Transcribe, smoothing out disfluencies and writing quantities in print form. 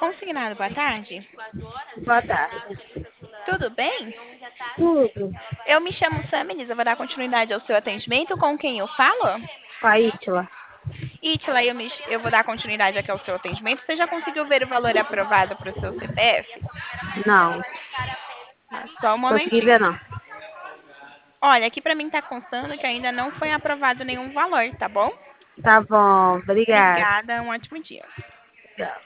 Consignado, boa tarde. Boa tarde. Tudo bem? Tudo. Eu me chamo Samilis, eu vou dar continuidade ao seu atendimento. Com quem eu falo? Com a Ítila? Itila, eu vou dar continuidade aqui ao seu atendimento. Você já conseguiu ver o valor aprovado para o seu CPF? Não. Só um Consegui momentinho. ver, não. Olha, aqui para mim está constando que ainda não foi aprovado nenhum valor, tá bom? Tá bom. Obrigada. Obrigada, um ótimo dia. Tchau.